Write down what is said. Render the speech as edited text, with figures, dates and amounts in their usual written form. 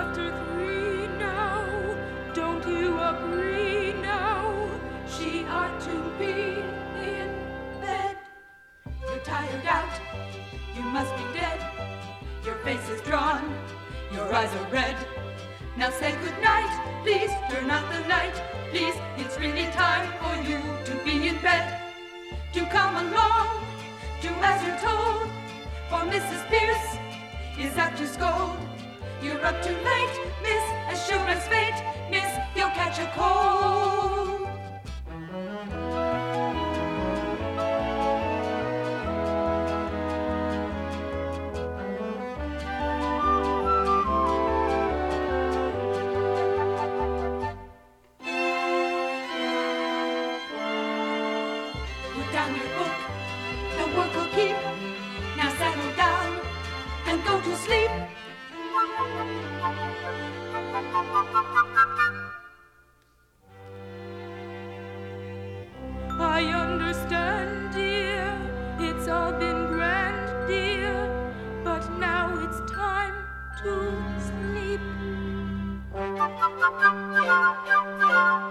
after 3 now. Don't you agree now? She ought to be in bed. You're tired out, you must be dead. Your face is drawn, your eyes are red. Now say goodnight, please turn out the light. Please, it's really time for you to be in bed. To come along, do as you're told, for Mrs. Pierce is out to scold. You're up too late, miss, as sure as fate, miss, you'll catch a cold. Put down your book, the work will keep. Now settle down and go to sleep. I understand, dear, it's all been grand, dear, but now it's time to sleep.